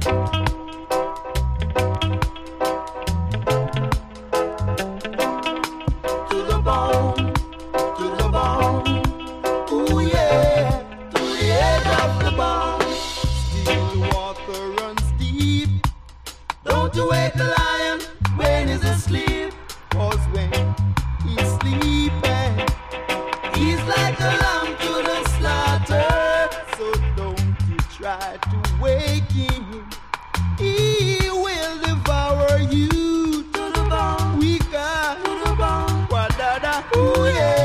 To wake the lion when he's asleep, 'cause when he's sleeping, he's like a lamb to the slaughter. So don't you try to wake him, he will devour you to the bone. We got to the bone. Wadada, ooh yeah.